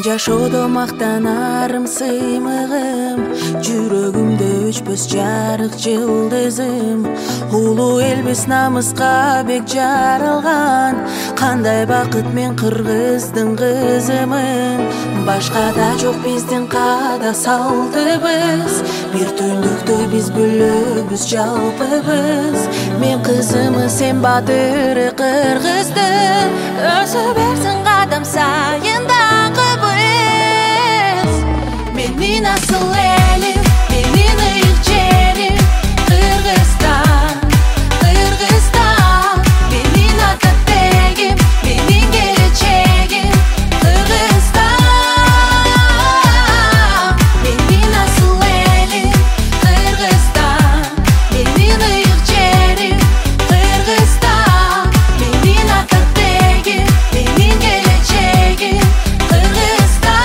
жашоодо мактанарым сыймыгым, жүрөгүмдө өчпөс жарык жылдызым. Улуу элбиз намыска бек жаралган, кандай бакыт мен кыргыздын кызымын. Башка да жок биздин када салтыбыз, бир түндүктө биз бөлөбүз жалпыбыз. Мен кызымы, сен батыры кыргыздын, өсө берсин кадам сайын дагы біз. Менин асыл элим, менин ыйык жерим Кыргызстан, Кыргызстан. Менин ата тегим, менин келечегим Кыргызстан. Менин асыл элим, Кыргызстан, менин ыйык жерим Кыргызстан. Менин ата тегим, менин келечегим Кыргызстан.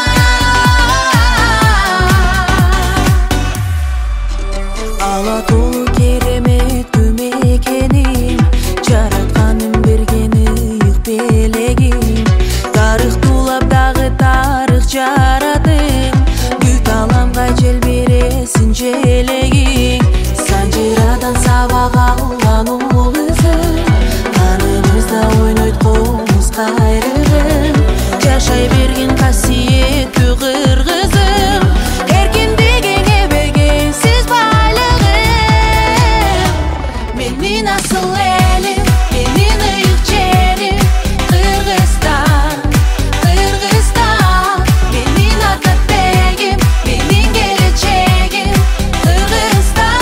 Ала толу керемет күн экеним, жаратканын берген ыйык белегим. Тарых тулап дагы тарых жарадым, бүт аламга жел бересин желегиң. Санжирадан сабак алган улуу кызым, каныбызда ойнойт комуз кайрыгым. Жашай бергин касиеттүү кыргызым, эркиндигиңе бергенсиз байлыгым. Менин асыл элим, менин ыйык жерим Кыргызстан, Кыргызстан. Менин ата тегим, менин келечегим Кыргызстан.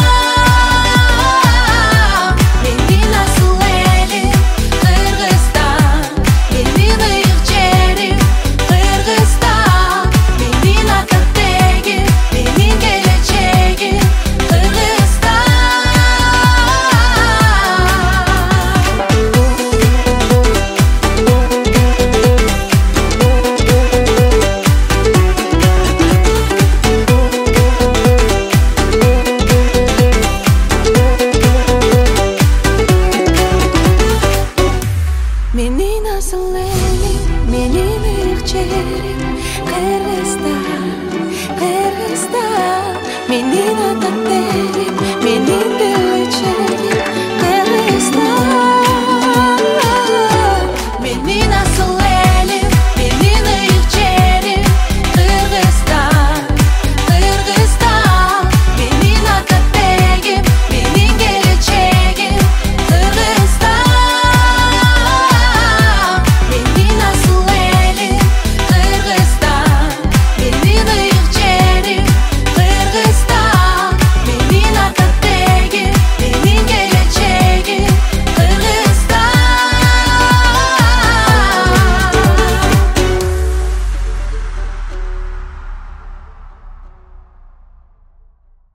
Менин асыл элим, Кыргызстан, менин ыйык жерим Кыргызстан. Менин ата тегим, менин келечегим Кыргызстан. Менин асыл элим, менин ыйык жерим Кыргызстан, Кыргызстан. Менин ата тегим, менин